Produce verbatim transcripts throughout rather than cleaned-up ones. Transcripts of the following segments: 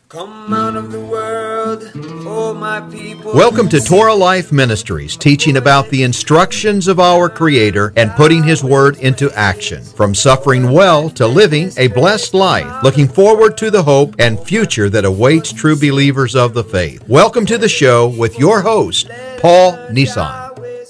Come out of the world, oh my people. Welcome to Torah Life Ministries, teaching about the instructions of our Creator and putting His Word into action. From suffering well to living a blessed life, looking forward to the hope and future that awaits true believers of the faith. Welcome to the show with your host, Paul Nissan.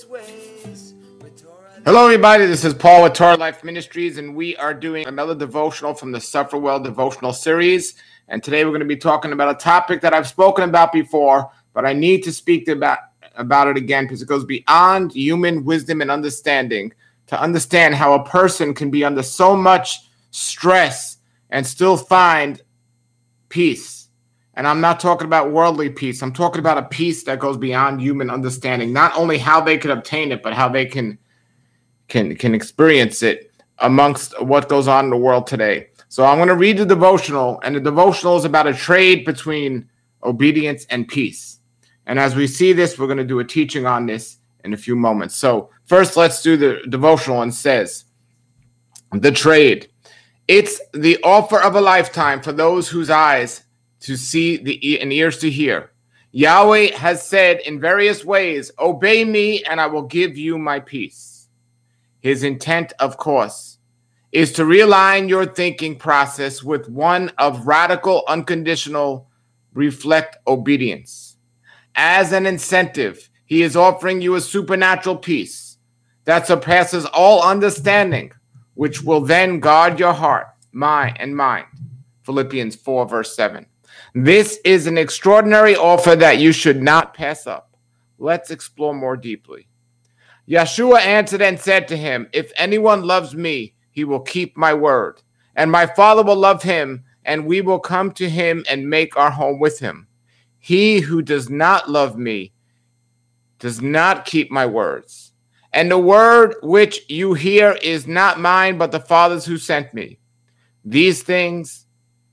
Hello, everybody. This is Paul with Torah Life Ministries, and we are doing another devotional from the Suffer Well devotional series. And today we're going to be talking about a topic that I've spoken about before, but I need to speak about, about it again because it goes beyond human wisdom and understanding to understand how a person can be under so much stress and still find peace. And I'm not talking about worldly peace. I'm talking about a peace that goes beyond human understanding, not only how they can obtain it, but how they can can can experience it amongst what goes on in the world today. So I'm going to read the devotional, and the devotional is about a trade between obedience and peace. And as we see this, we're going to do a teaching on this in a few moments. So first, let's do the devotional. And says, the trade. It's the offer of a lifetime for those whose eyes to see the and ears to hear. Yahweh has said in various ways, obey me and I will give you my peace. His intent, of course, is to realign your thinking process with one of radical, unconditional, reflect obedience. As an incentive, he is offering you a supernatural peace that surpasses all understanding, which will then guard your heart, mind, and mind. Philippians four, verse seven. This is an extraordinary offer that you should not pass up. Let's explore more deeply. Yeshua answered and said to him, if anyone loves me, he will keep my word, and my Father will love him, and we will come to him and make our home with him. He who does not love me does not keep my words. And the word which you hear is not mine, but the Father's who sent me. These things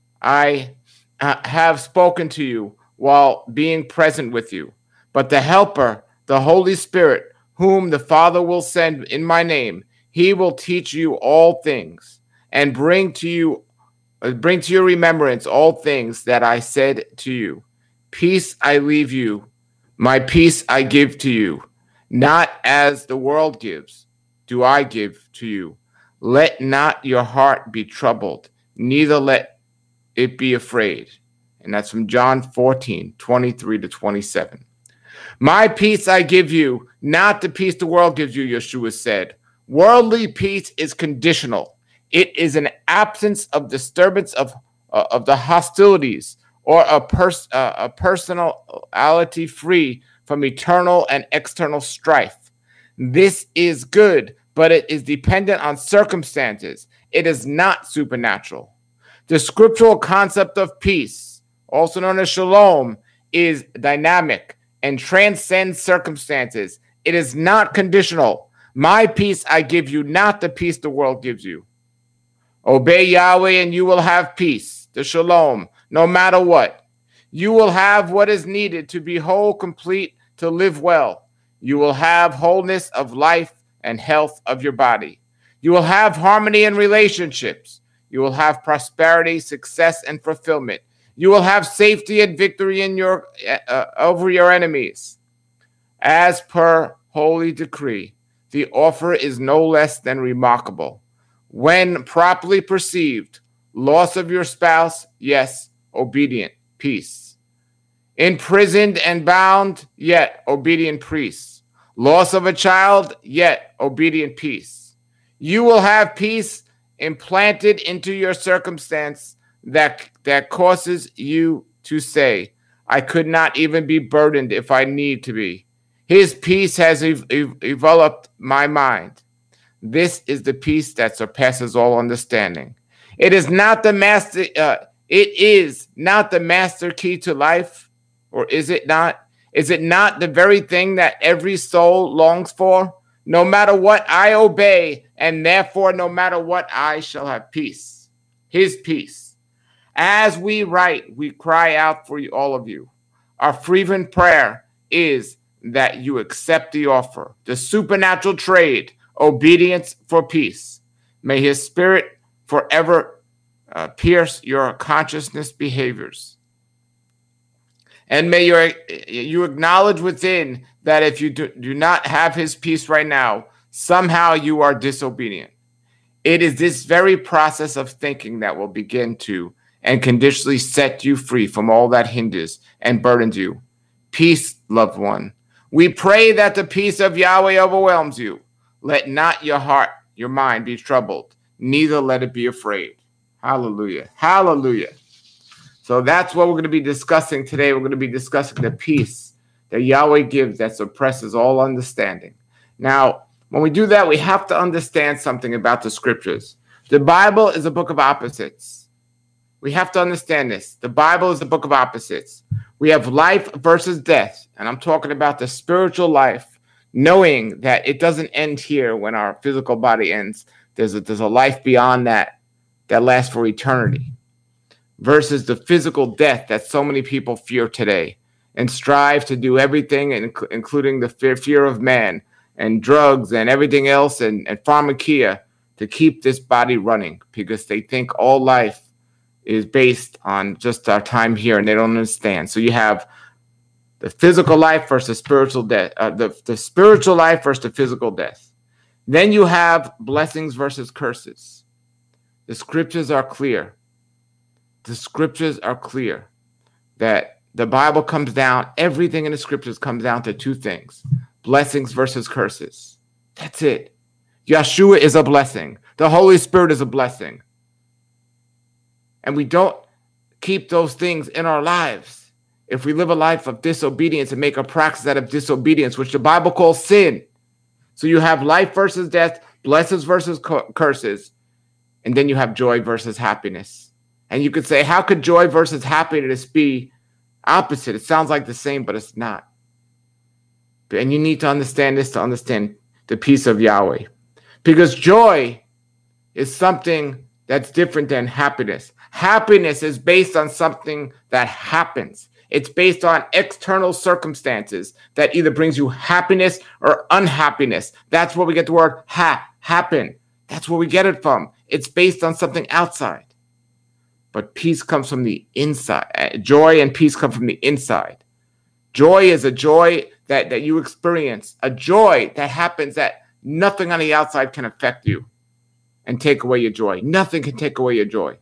I uh, have spoken to you while being present with you. But the Helper, the Holy Spirit, whom the Father will send in my name, he will teach you all things and bring to you, uh, bring to your remembrance all things that I said to you. Peace I leave you, my peace I give to you. Not as the world gives, do I give to you. Let not your heart be troubled, neither let it be afraid. And that's from John fourteen, twenty-three to twenty-seven. My peace I give you, not the peace the world gives you, Yeshua said. Worldly peace is conditional. It is an absence of disturbance of, uh, of the hostilities or a, pers- uh, a personality free from eternal and external strife. This is good, but it is dependent on circumstances. It is not supernatural. The scriptural concept of peace, also known as shalom, is dynamic and transcends circumstances. It is not conditional. My peace I give you, not the peace the world gives you. Obey Yahweh and you will have peace, the shalom, no matter what. You will have what is needed to be whole, complete, to live well. You will have wholeness of life and health of your body. You will have harmony in relationships. You will have prosperity, success, and fulfillment. You will have safety and victory in your uh, over your enemies. As per holy decree, the offer is no less than remarkable. When properly perceived, loss of your spouse, yes, obedient, peace. Imprisoned and bound, yet obedient peace. Loss of a child, yet obedient peace. You will have peace implanted into your circumstance that, that causes you to say, I could not even be burdened if I need to be. His peace has ev- ev- enveloped my mind. This is the peace that surpasses all understanding. It is not the master. Uh, it is not the master key to life, or is it not? Is it not the very thing that every soul longs for? No matter what, I obey, and therefore, no matter what, I shall have peace. His peace. As we write, we cry out for you, all of you. Our fervent prayer is that you accept the offer, the supernatural trade, obedience for peace. May his spirit forever uh, pierce your consciousness behaviors. And may your, you acknowledge within that if you do, do not have his peace right now, somehow you are disobedient. It is this very process of thinking that will begin to and conditionally set you free from all that hinders and burdens you. Peace, loved one. We pray that the peace of Yahweh overwhelms you. Let not your heart, your mind be troubled, neither let it be afraid. Hallelujah. Hallelujah. So that's what we're going to be discussing today. We're going to be discussing the peace that Yahweh gives that suppresses all understanding. Now, when we do that, we have to understand something about the scriptures. The Bible is a book of opposites. We have to understand this. The Bible is a book of opposites. We have life versus death, and I'm talking about the spiritual life, knowing that it doesn't end here when our physical body ends. There's a, there's a life beyond that that lasts for eternity, versus the physical death that so many people fear today and strive to do everything, including the fear, fear of man and drugs and everything else and, and pharmakia to keep this body running, because they think all life is based on just our time here and they don't understand. So you have the physical life versus spiritual death, uh, the, the spiritual life versus the physical death. Then you have blessings versus curses. The scriptures are clear. The scriptures are clear that the Bible comes down, everything in the scriptures comes down to two things: blessings versus curses. That's it. Yeshua is a blessing. The Holy Spirit is a blessing. And we don't keep those things in our lives if we live a life of disobedience and make a practice out of disobedience, which the Bible calls sin. So you have life versus death, blessings versus curses, and then you have joy versus happiness. And you could say, how could joy versus happiness be opposite? It sounds like the same, but it's not. And you need to understand this to understand the peace of Yahweh. Because joy is something that's different than happiness. Happiness is based on something that happens. It's based on external circumstances that either brings you happiness or unhappiness. That's where we get the word ha, happen. That's where we get it from. It's based on something outside. But peace comes from the inside. Joy and peace come from the inside. Joy is a joy that, that you experience, a joy that happens that nothing on the outside can affect you and take away your joy. Nothing can take away your joy.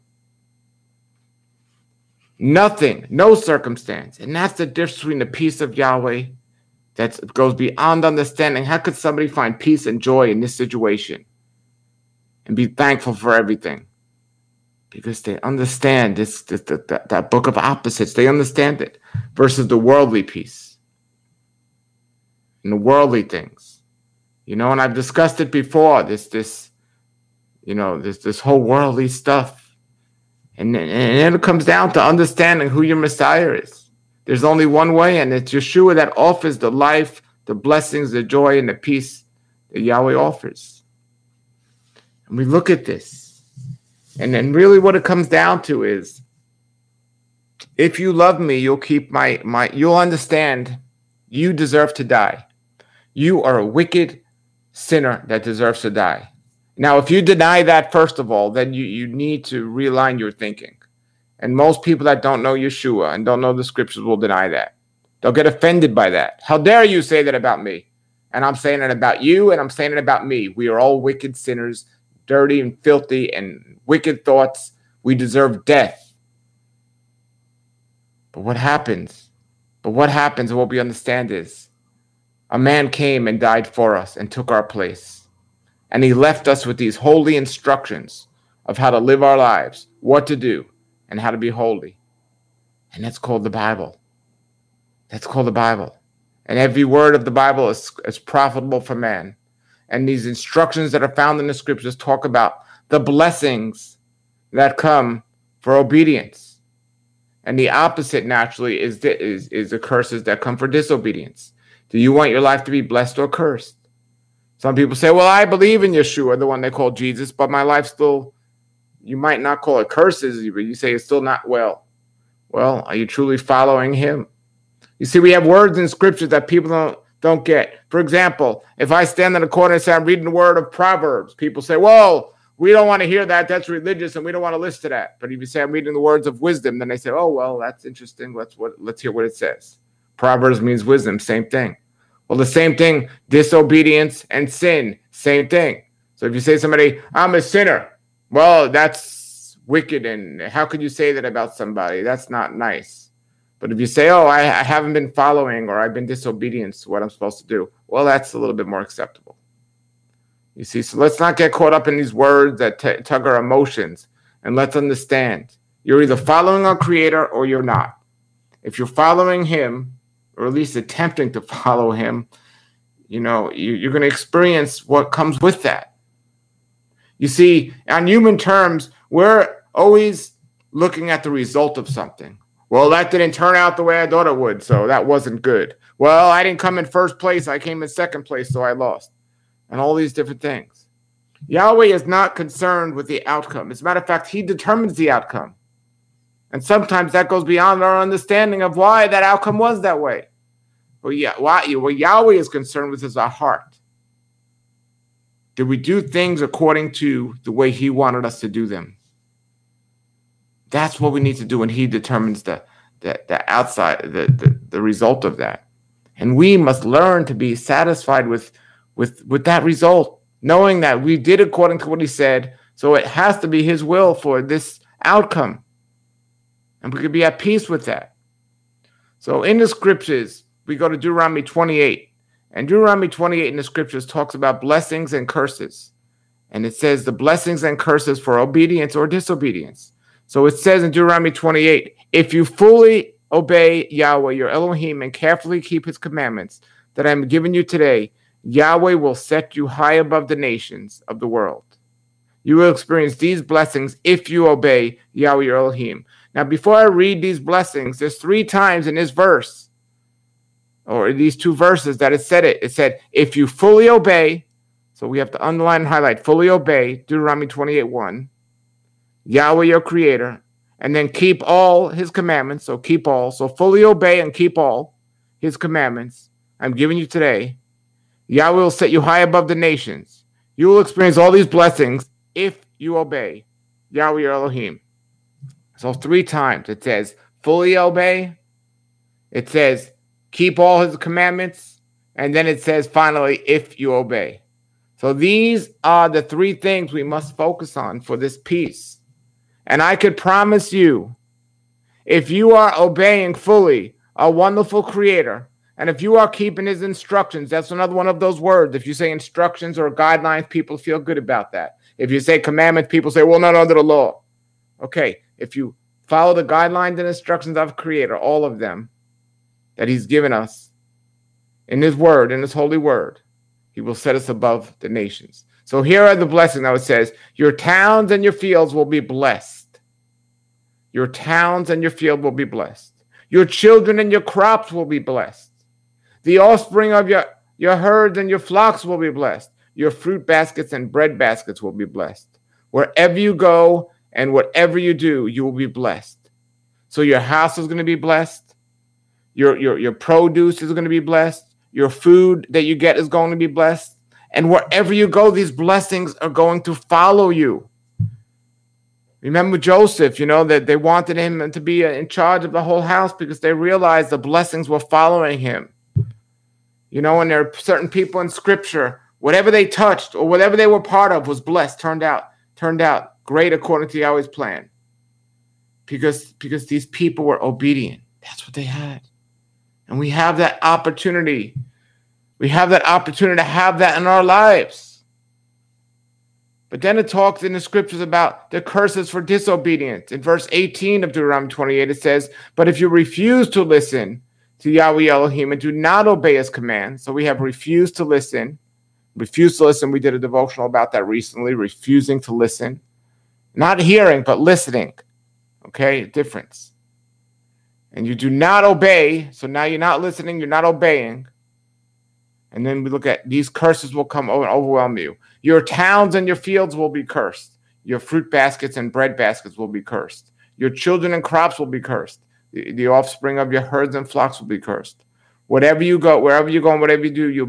Nothing, no circumstance. And that's the difference between the peace of Yahweh that goes beyond understanding. How could somebody find peace and joy in this situation and be thankful for everything? Because they understand this, this that, that book of opposites. They understand it versus the worldly peace and the worldly things. You know, and I've discussed it before, this, this, you know, this, this whole worldly stuff. And, and then it comes down to understanding who your Messiah is. There's only one way, and it's Yeshua that offers the life, the blessings, the joy, and the peace that Yahweh offers. And we look at this. And then really what it comes down to is, if you love me, you'll keep my, my, you'll understand you deserve to die. You are a wicked sinner that deserves to die. Now, if you deny that, first of all, then you, you need to realign your thinking. And most people that don't know Yeshua and don't know the scriptures will deny that. They'll get offended by that. How dare you say that about me? And I'm saying it about you, and I'm saying it about me. We are all wicked sinners, dirty and filthy and wicked thoughts. We deserve death. But what happens? But what happens and what we understand is a man came and died for us and took our place. And he left us with these holy instructions of how to live our lives, what to do, and how to be holy. And that's called the Bible. That's called the Bible. And every word of the Bible is, is profitable for man. And these instructions that are found in the scriptures talk about the blessings that come for obedience. And the opposite, naturally, is the, is, is the curses that come for disobedience. Do you want your life to be blessed or cursed? Some people say, well, I believe in Yeshua, the one they call Jesus, but my life still, you might not call it curses, but you say it's still not well. Well, are you truly following him? You see, we have words in scripture that people don't, don't get. For example, if I stand in a corner and say I'm reading the word of Proverbs, people say, well, we don't want to hear that. That's religious, and we don't want to listen to that. But if you say I'm reading the words of wisdom, then they say, oh, well, that's interesting. Let's what let's hear what it says. Proverbs means wisdom, same thing. Well, the same thing, disobedience and sin, same thing. So if you say to somebody, I'm a sinner, well, that's wicked, and how could you say that about somebody? That's not nice. But if you say, oh, I, I haven't been following, or I've been disobedient to what I'm supposed to do, well, that's a little bit more acceptable. You see, so let's not get caught up in these words that t- tug our emotions, and let's understand you're either following our Creator or you're not. If you're following Him, or at least attempting to follow Him, you know, you, you're going to experience what comes with that. You see, on human terms, we're always looking at the result of something. Well, that didn't turn out the way I thought it would, so that wasn't good. Well, I didn't come in first place. I came in second place, so I lost. And all these different things. Yahweh is not concerned with the outcome. As a matter of fact, He determines the outcome. And sometimes that goes beyond our understanding of why that outcome was that way. But yeah, what Yahweh is concerned with is our heart. Did we do things according to the way He wanted us to do them? That's what we need to do, and He determines the, the, the outside, the, the, the result of that. And we must learn to be satisfied with, with, with that result, knowing that we did according to what He said, so it has to be His will for this outcome. And we could be at peace with that. So in the scriptures, we go to Deuteronomy twenty-eight. And Deuteronomy twenty-eight in the scriptures talks about blessings and curses. And it says the blessings and curses for obedience or disobedience. So it says in Deuteronomy twenty-eight, if you fully obey Yahweh, your Elohim, and carefully keep His commandments that I am giving you today, Yahweh will set you high above the nations of the world. You will experience these blessings if you obey Yahweh, your Elohim. Now, before I read these blessings, there's three times in this verse, or these two verses, that it said it. It said, if you fully obey, so we have to underline and highlight, fully obey, Deuteronomy twenty-eight one, Yahweh your Creator, and then keep all His commandments, so keep all, so fully obey and keep all His commandments I'm giving you today. Yahweh will set you high above the nations. You will experience all these blessings if you obey Yahweh your Elohim. So three times it says, fully obey, it says, keep all His commandments, and then it says, finally, if you obey. So these are the three things we must focus on for this peace. And I could promise you, if you are obeying fully a wonderful Creator, and if you are keeping His instructions, that's another one of those words. If you say instructions or guidelines, people feel good about that. If you say commandments, people say, well, not under the law. Okay, if you follow the guidelines and instructions of Creator, all of them that He's given us in His word, in His holy word, He will set us above the nations. So here are the blessings. Now it says, your towns and your fields will be blessed. Your towns and your field will be blessed. Your children and your crops will be blessed. The offspring of your, your herds and your flocks will be blessed. Your fruit baskets and bread baskets will be blessed. Wherever you go and whatever you do, you will be blessed. So your house is going to be blessed. Your, your, your produce is going to be blessed. Your food that you get is going to be blessed. And wherever you go, these blessings are going to follow you. Remember Joseph, you know, that they wanted him to be in charge of the whole house because they realized the blessings were following him. You know, and there are certain people in Scripture, whatever they touched or whatever they were part of was blessed, turned out, turned out great according to Yahweh's plan. Because, because these people were obedient. That's what they had. And we have that opportunity. We have that opportunity to have that in our lives. But then it talks in the scriptures about the curses for disobedience. In verse eighteen of Deuteronomy twenty-eight, it says, but if you refuse to listen to Yahweh Elohim and do not obey His commands, so we have refused to listen. Refused to listen. We did a devotional about that recently, refusing to listen. Not hearing, but listening. Okay, difference. And you do not obey, so now you're not listening, you're not obeying. And then we look at these curses will come and overwhelm you. Your towns and your fields will be cursed. Your fruit baskets and bread baskets will be cursed. Your children and crops will be cursed. The, the offspring of your herds and flocks will be cursed. Whatever you go, wherever you go and whatever you do, you'll be cursed. So now the curses are following you, not the blessings.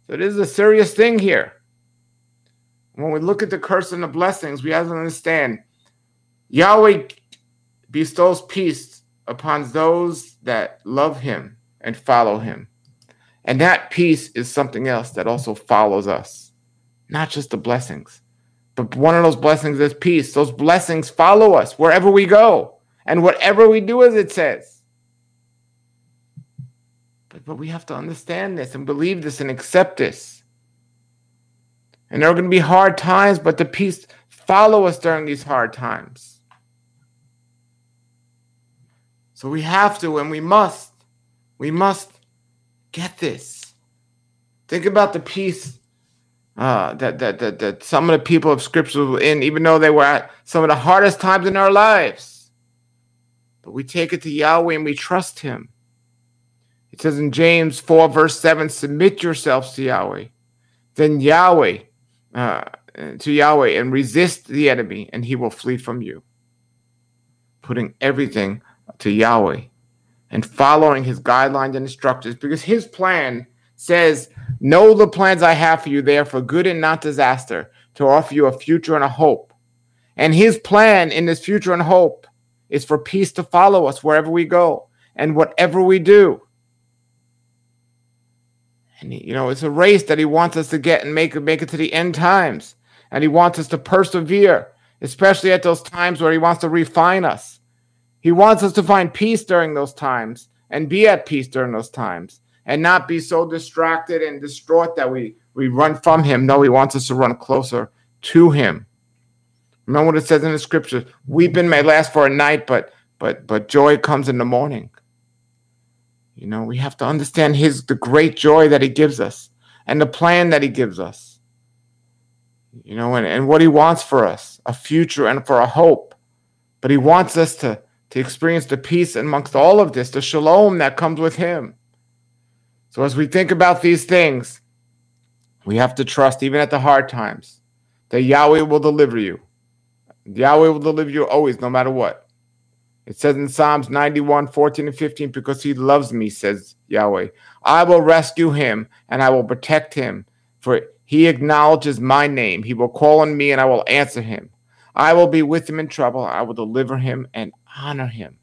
So this is a serious thing here. When we look at the curse and the blessings, we have to understand Yahweh bestows peace upon those that love him and follow him. And that peace is something else that also follows us. Not just the blessings, but one of those blessings is peace. Those blessings follow us wherever we go and whatever we do, as it says. But, but we have to understand this and believe this and accept this. And there are going to be hard times, but the peace follow us during these hard times. So we have to, and we must, we must get this. Think about the peace uh, that, that, that, that some of the people of Scripture were in, even though they were at some of the hardest times in their lives. But we take it to Yahweh and we trust him. It says in James four, verse seven, submit yourselves to Yahweh. Then Yahweh, uh, to Yahweh, and resist the enemy, and he will flee from you. Putting everything to Yahweh and following his guidelines and instructions, because his plan says, know the plans I have for you, they are for good and not disaster, to offer you a future and a hope. And his plan in this future and hope is for peace to follow us wherever we go and whatever we do. And, you know, it's a race that he wants us to get and make, make it to the end times. And he wants us to persevere, especially at those times where he wants to refine us. He wants us to find peace during those times and be at peace during those times and not be so distracted and distraught that we, we run from him. No, he wants us to run closer to him. Remember what it says in the scriptures, weeping may last for a night, but but but joy comes in the morning. You know, we have to understand his the great joy that he gives us and the plan that he gives us. You know, and, and what he wants for us, a future and for a hope. But he wants us to, to experience the peace amongst all of this, the shalom that comes with him. So as we think about these things, we have to trust, even at the hard times, that Yahweh will deliver you. Yahweh will deliver you always, no matter what. It says in Psalms ninety-one, fourteen and fifteen, because he loves me, says Yahweh. I will rescue him and I will protect him, for he acknowledges my name. He will call on me and I will answer him. I will be with him in trouble. I will deliver him and honor him.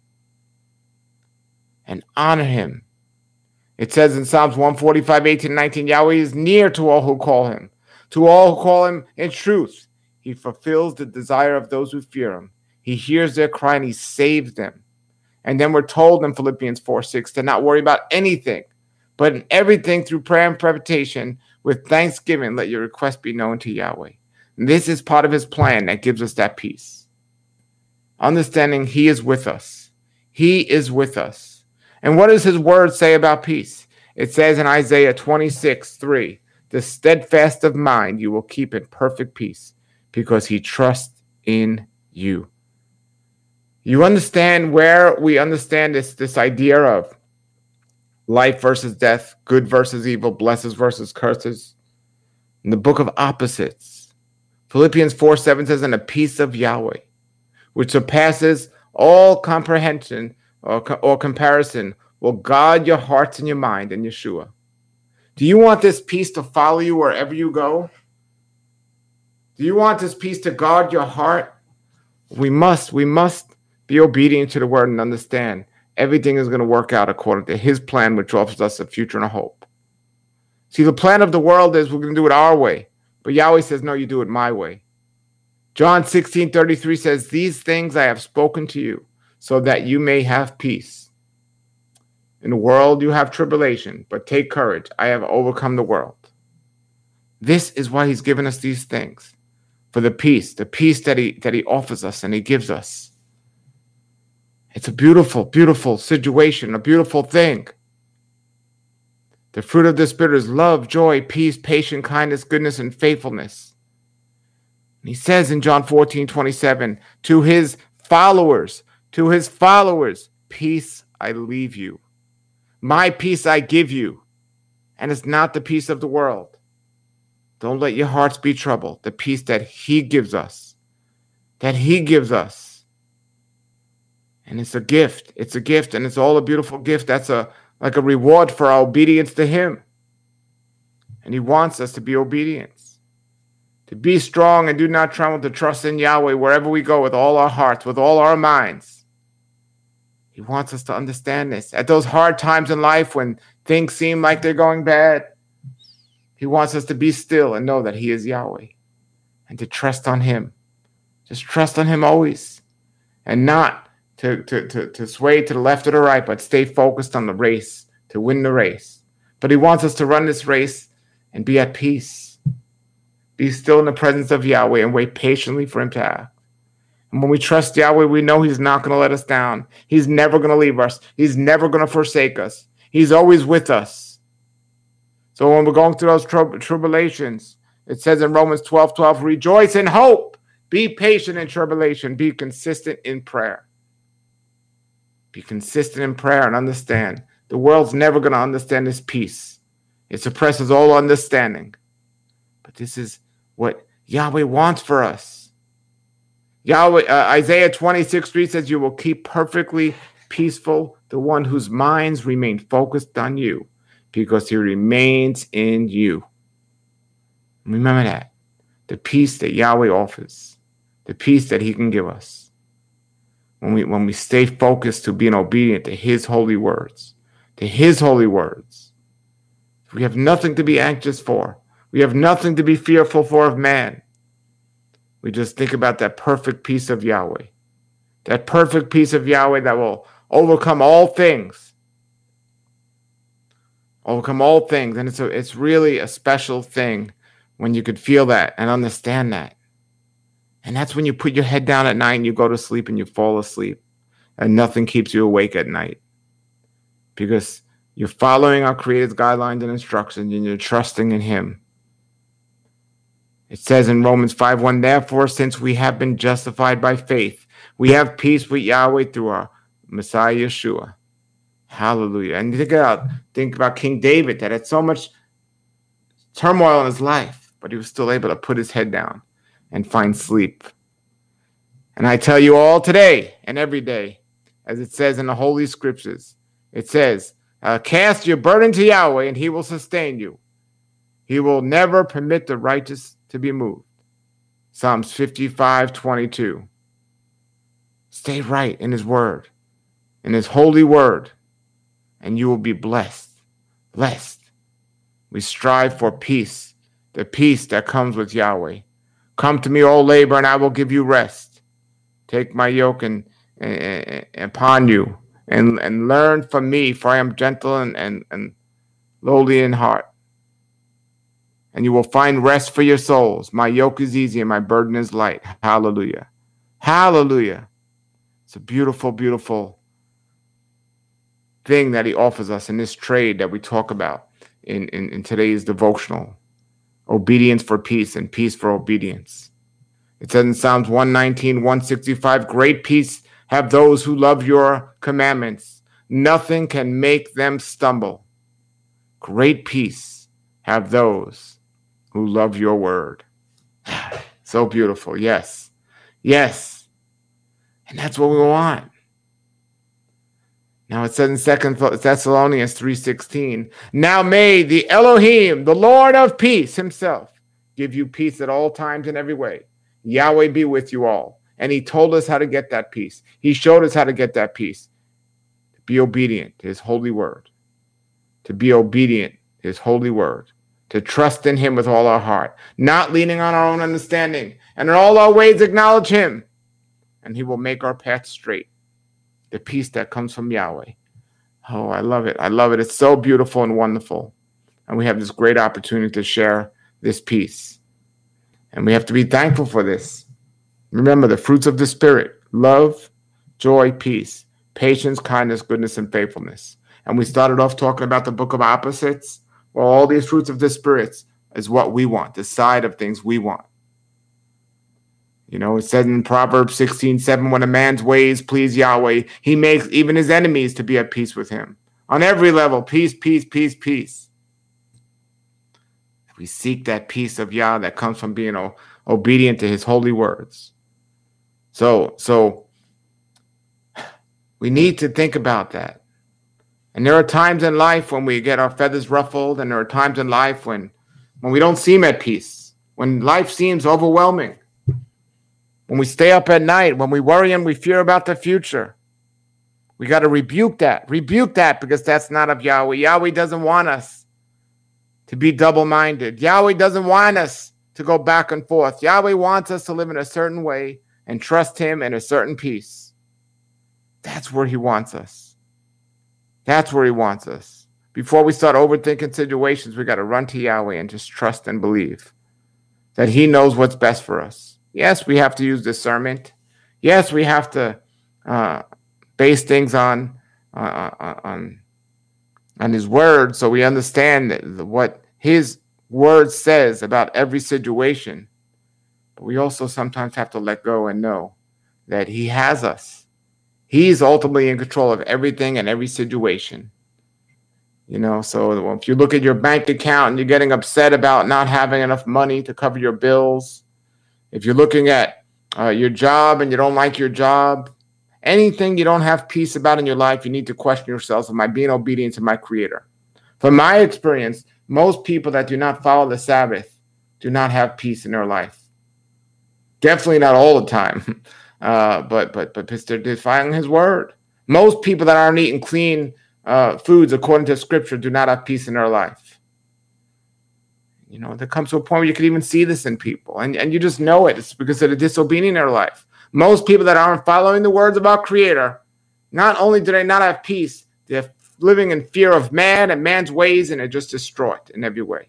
And honor him. It says in Psalms one forty-five, eighteen and nineteen, Yahweh is near to all who call him, to all who call him in truth. He fulfills the desire of those who fear him. He hears their cry and he saves them. And then we're told in Philippians four six to not worry about anything, but in everything through prayer and preparation with thanksgiving, let your request be known to Yahweh. And this is part of his plan that gives us that peace. Understanding he is with us. He is with us. And what does his word say about peace? It says in Isaiah twenty-six, three, the steadfast of mind you will keep in perfect peace, because he trusts in you. You understand where we understand this, this idea of life versus death, good versus evil, blessings versus curses. In the book of opposites, Philippians four seven says, and the peace of Yahweh, which surpasses all comprehension or, or comparison, will guard your hearts and your mind in Yeshua. Do you want this peace to follow you wherever you go? Do you want this peace to guard your heart? We must, we must be obedient to the word and understand everything is going to work out according to his plan, which offers us a future and a hope. See, the plan of the world is we're going to do it our way. But Yahweh says, no, you do it my way. John sixteen thirty-three says, these things I have spoken to you so that you may have peace. In the world you have tribulation, but take courage. I have overcome the world. This is why he's given us these things. For the peace, the peace that he that he offers us and he gives us. It's a beautiful, beautiful situation, a beautiful thing. The fruit of the Spirit is love, joy, peace, patience, kindness, goodness, and faithfulness. And he says in John fourteen twenty-seven, to his followers, to his followers, peace I leave you. My peace I give you. And it's not the peace of the world. Don't let your hearts be troubled. The peace that he gives us. That he gives us. And it's a gift. It's a gift, and it's all a beautiful gift. That's a like a reward for our obedience to him. And he wants us to be obedient, to be strong and do not tremble, to trust in Yahweh wherever we go with all our hearts, with all our minds. He wants us to understand this. At those hard times in life when things seem like they're going bad, he wants us to be still and know that he is Yahweh and to trust on him. Just trust on him always and not to, to, to, to sway to the left or the right, but stay focused on the race to win the race. But he wants us to run this race and be at peace. Be still in the presence of Yahweh and wait patiently for him to act. And when we trust Yahweh, we know he's not going to let us down. He's never going to leave us. He's never going to forsake us. He's always with us. So when we're going through those tri- tribulations, it says in Romans twelve twelve, rejoice in hope. Be patient in tribulation. Be consistent in prayer. Be consistent in prayer and understand. The world's never going to understand this peace. It suppresses all understanding. But this is what Yahweh wants for us. Yahweh, uh, Isaiah twenty-six three says, you will keep perfectly peaceful the one whose minds remain focused on you because he remains in you. Remember that. The peace that Yahweh offers. The peace that he can give us. When we, when we stay focused to being obedient to his holy words. To his holy words. We have nothing to be anxious for. We have nothing to be fearful for of man. We just think about that perfect peace of Yahweh. That perfect peace of Yahweh that will overcome all things. Overcome all things. And it's a, it's really a special thing when you could feel that and understand that. And that's when you put your head down at night and you go to sleep and you fall asleep. And nothing keeps you awake at night. Because you're following our Creator's guidelines and instructions and you're trusting in him. It says in Romans five one, therefore, since we have been justified by faith, we have peace with Yahweh through our Messiah Yeshua. Hallelujah. And think about, think about King David that had so much turmoil in his life, but he was still able to put his head down and find sleep. And I tell you all today and every day, as it says in the Holy Scriptures, it says, uh, cast your burden to Yahweh and he will sustain you. He will never permit the righteous to be moved. Psalms fifty-five twenty-two. Stay right in his word, in his holy word, and you will be blessed. Blessed. We strive for peace, the peace that comes with Yahweh. Come to me, all labor, and I will give you rest. Take my yoke and, and, and upon you, and, and learn from me, for I am gentle and, and, and lowly in heart. And you will find rest for your souls. My yoke is easy and my burden is light. Hallelujah. Hallelujah. It's a beautiful, beautiful thing that he offers us in this trade that we talk about in, in, in today's devotional. Obedience for peace and peace for obedience. It says in Psalms one nineteen, one sixty-five, great peace have those who love your commandments. Nothing can make them stumble. Great peace have those who love your word. So beautiful. Yes. Yes. And that's what we want. Now it says in Second Thessalonians three sixteen, now may the Elohim, the Lord of peace himself, give you peace at all times and every way. Yahweh be with you all. And he told us how to get that peace. He showed us how to get that peace. To be obedient to his holy word. To be obedient to his holy word. To trust in him with all our heart, not leaning on our own understanding, and in all our ways acknowledge him, and he will make our path straight. The peace that comes from Yahweh. Oh, I love it. I love it. It's so beautiful and wonderful. And we have this great opportunity to share this peace. And we have to be thankful for this. Remember the fruits of the Spirit: love, joy, peace, patience, kindness, goodness, and faithfulness. And we started off talking about the book of opposites. Well, all these fruits of the Spirit is what we want, the side of things we want. You know, it says in Proverbs sixteen seven, when a man's ways please Yahweh, he makes even his enemies to be at peace with him. On every level, peace, peace, peace, peace. We seek that peace of Yah that comes from being o- obedient to his holy words. So, so we need to think about that. And there are times in life when we get our feathers ruffled, and there are times in life when when we don't seem at peace, when life seems overwhelming, when we stay up at night, when we worry and we fear about the future. We got to rebuke that. Rebuke that, because that's not of Yahweh. Yahweh doesn't want us to be double-minded. Yahweh doesn't want us to go back and forth. Yahweh wants us to live in a certain way and trust him in a certain peace. That's where he wants us. That's where he wants us. Before we start overthinking situations, we got to run to Yahweh and just trust and believe that he knows what's best for us. Yes, we have to use discernment. Yes, we have to uh, base things on, uh, on, on his word, so we understand that what his word says about every situation. But we also sometimes have to let go and know that he has us. He's ultimately in control of everything and every situation. You know, so if you look at your bank account and you're getting upset about not having enough money to cover your bills, if you're looking at uh, your job and you don't like your job, anything you don't have peace about in your life, you need to question yourself, am I being obedient to my Creator? From my experience, most people that do not follow the Sabbath do not have peace in their life. Definitely not all the time, uh, but but but they're defying his word. Most people that aren't eating clean uh, foods according to Scripture do not have peace in their life. You know, there comes to a point where you can even see this in people, and, and you just know it. It's because they're disobedient in their life. Most people that aren't following the words of our Creator, not only do they not have peace, they're living in fear of man and man's ways, and they're just destroyed in every way.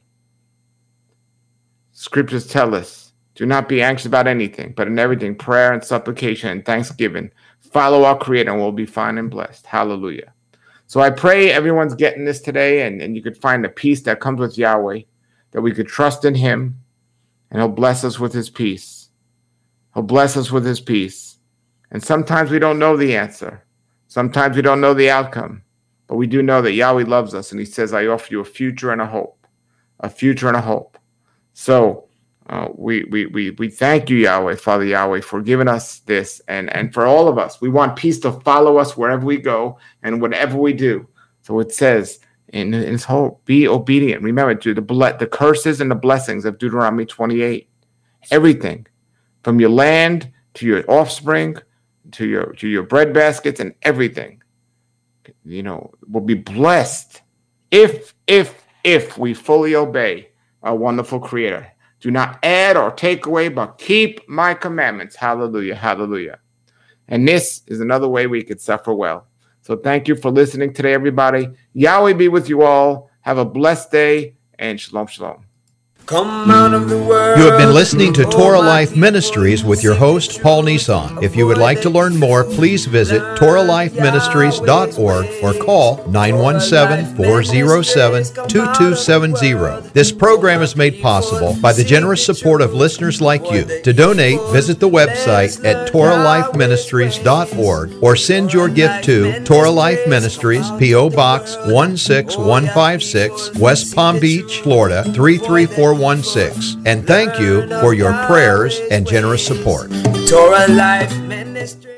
Scriptures tell us, do not be anxious about anything, but in everything, prayer and supplication and thanksgiving, follow our Creator and we'll be fine and blessed. Hallelujah. So I pray everyone's getting this today, and, and you could find the peace that comes with Yahweh, that we could trust in him, and he'll bless us with his peace. He'll bless us with his peace. And sometimes we don't know the answer. Sometimes we don't know the outcome. But we do know that Yahweh loves us, and he says, I offer you a future and a hope. A future and a hope. So uh, we, we, we, we thank you, Yahweh, Father Yahweh, for giving us this. And, and for all of us, we want peace to follow us wherever we go and whatever we do. So it says in, in his hope, be obedient. Remember, to the, the curses and the blessings of Deuteronomy twenty-eight. Everything. From your land to your offspring, to your to your bread baskets, and everything, you know, will be blessed if, if, if we fully obey our wonderful Creator. Do not add or take away, but keep my commandments. Hallelujah, hallelujah. And this is another way we could suffer well. So thank you for listening today, everybody. Yahweh be with you all. Have a blessed day, and shalom, shalom. Come out of the world. You have been listening to Torah Life Ministries with your host, Paul Nissan. If you would like to learn more, please visit torah life ministries dot org or call nine one seven, four zero seven, two two seven zero. This program is made possible by the generous support of listeners like you. To donate, visit the website at torah life ministries dot org or send your gift to Torah Life Ministries, P O Box one six one five six, West Palm Beach, Florida three three four one six. And thank you for your prayers and generous support. Torah Life Ministry.